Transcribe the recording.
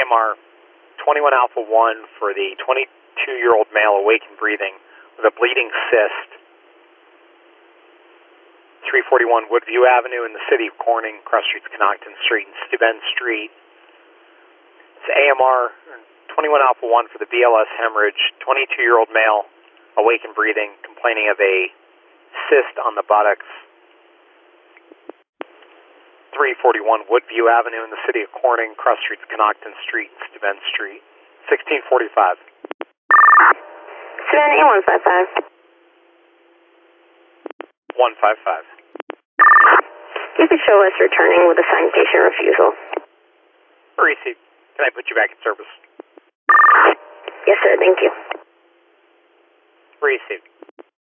AMR 21 Alpha 1 for the 22-year-old male awake and breathing with a bleeding cyst. 341 Woodview Avenue in the city of Corning, cross streets Connaughton Street and Steuben Street. It's AMR 21 Alpha 1 for the BLS hemorrhage, 22-year-old male awake and breathing, complaining of a cyst on the buttocks. 341 Woodview Avenue in the city of Corning, cross streets Connaughton Street and Steuben Street. 1645. Steuben A155. 155. You could show us returning with a signed patient refusal. Received. Can I put you back in service? Yes, sir. Thank you. Received.